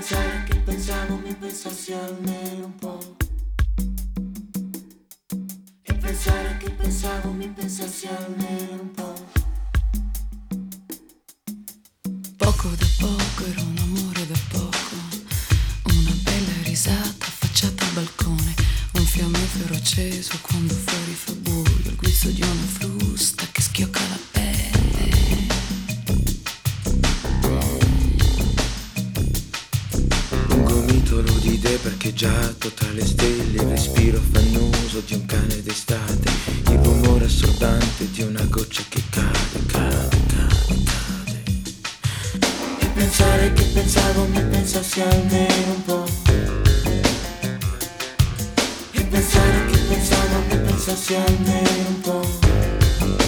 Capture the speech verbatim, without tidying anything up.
pensare che pensavo mi pensassi almeno un po'. E pensare che pensavo mi pensassi almeno un po'. Poco da poco era un amore da poco, una bella risata affacciata al balcone, un fiammifero acceso quando fuori fa buio, il guizzo di una frusta che schiocca la pelle. Un gomitolo di idee parcheggiato tra le stelle, il respiro fannoso di un cane d'estate, il rumore assordante di una goccia che cade, cade, cade, cade. E pensare che pensavo mi pensassi almeno un po'. E pensare che pensavo mi pensassi almeno un po'.